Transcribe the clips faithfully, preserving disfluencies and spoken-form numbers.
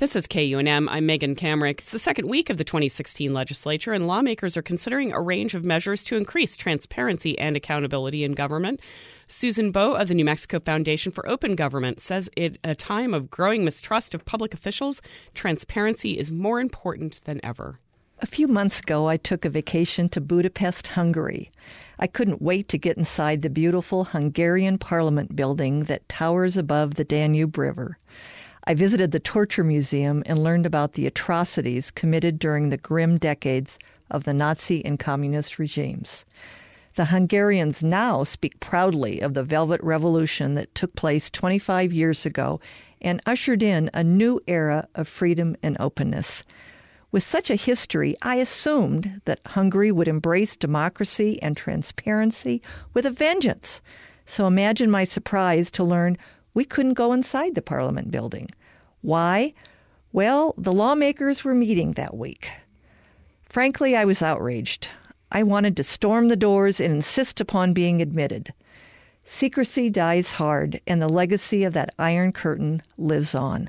This is K U N M. I'm Megan Kamrick. It's the second week of the twenty sixteen legislature, and lawmakers are considering a range of measures to increase transparency and accountability in government. Susan Bowe of the New Mexico Foundation for Open Government says at a time of growing mistrust of public officials, transparency is more important than ever. A few months ago, I took a vacation to Budapest, Hungary. I couldn't wait to get inside the beautiful Hungarian Parliament building that towers above the Danube River. I visited the Torture Museum and learned about the atrocities committed during the grim decades of the Nazi and communist regimes. The Hungarians now speak proudly of the Velvet Revolution that took place twenty-five years ago and ushered in a new era of freedom and openness. With such a history, I assumed that Hungary would embrace democracy and transparency with a vengeance. So imagine my surprise to learn we couldn't go inside the Parliament building. Why? Well, the lawmakers were meeting that week. Frankly, I was outraged. I wanted to storm the doors and insist upon being admitted. Secrecy dies hard, and the legacy of that Iron Curtain lives on.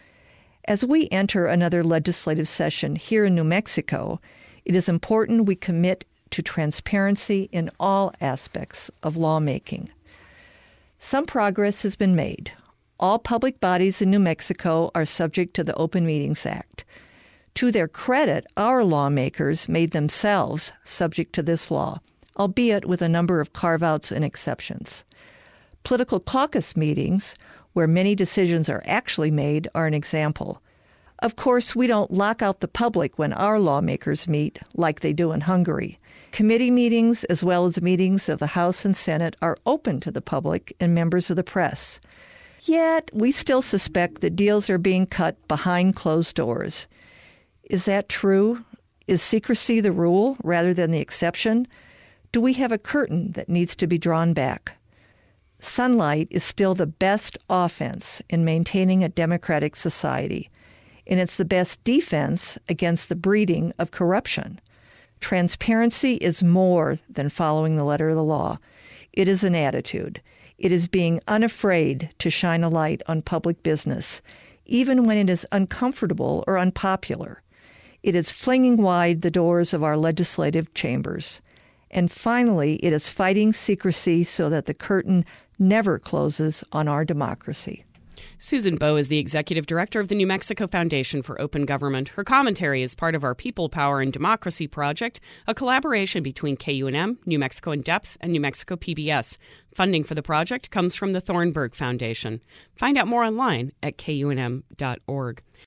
As we enter another legislative session here in New Mexico, it is important we commit to transparency in all aspects of lawmaking. Some progress has been made. All public bodies in New Mexico are subject to the Open Meetings Act. To their credit, our lawmakers made themselves subject to this law, albeit with a number of carve-outs and exceptions. Political caucus meetings, where many decisions are actually made, are an example. Of course, we don't lock out the public when our lawmakers meet, like they do in Hungary. Committee meetings, as well as meetings of the House and Senate, are open to the public and members of the press. Yet, we still suspect that deals are being cut behind closed doors. Is that true? Is secrecy the rule rather than the exception? Do we have a curtain that needs to be drawn back? Sunlight is still the best offense in maintaining a democratic society, and it's the best defense against the breeding of corruption. Transparency is more than following the letter of the law. It is an attitude. It is being unafraid to shine a light on public business, even when it is uncomfortable or unpopular. It is flinging wide the doors of our legislative chambers. And finally, it is fighting secrecy so that the curtain never closes on our democracy. Susan Bowe is the executive director of the New Mexico Foundation for Open Government. Her commentary is part of our People, Power, and Democracy project, a collaboration between K U N M, New Mexico in Depth, and New Mexico P B S. Funding for the project comes from the Thornburg Foundation. Find out more online at K U N M dot org.